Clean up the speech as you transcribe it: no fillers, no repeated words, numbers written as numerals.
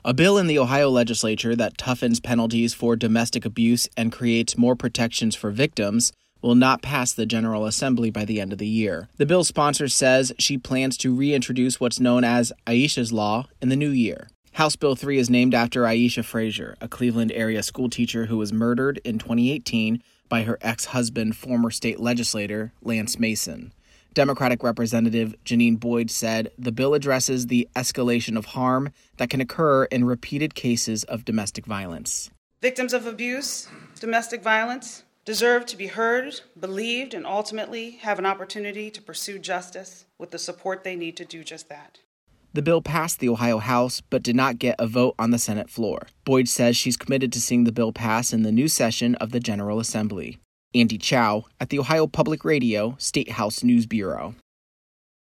A bill in the Ohio legislature that toughens penalties for domestic abuse and creates more protections for victims will not pass the General Assembly by the end of the year. The bill's sponsor says she plans to reintroduce what's known as Aisha's Law in the new year. House Bill 3 is named after Aisha Frazier, a Cleveland area schoolteacher who was murdered in 2018 by her ex-husband, former state legislator Lance Mason. Democratic Representative Janine Boyd said the bill addresses the escalation of harm that can occur in repeated cases of domestic violence. Victims of abuse, domestic violence, deserve to be heard, believed, and ultimately have an opportunity to pursue justice with the support they need to do just that. The bill passed the Ohio House but did not get a vote on the Senate floor. Boyd says she's committed to seeing the bill pass in the new session of the General Assembly. Andy Chow at the Ohio Public Radio State House News Bureau.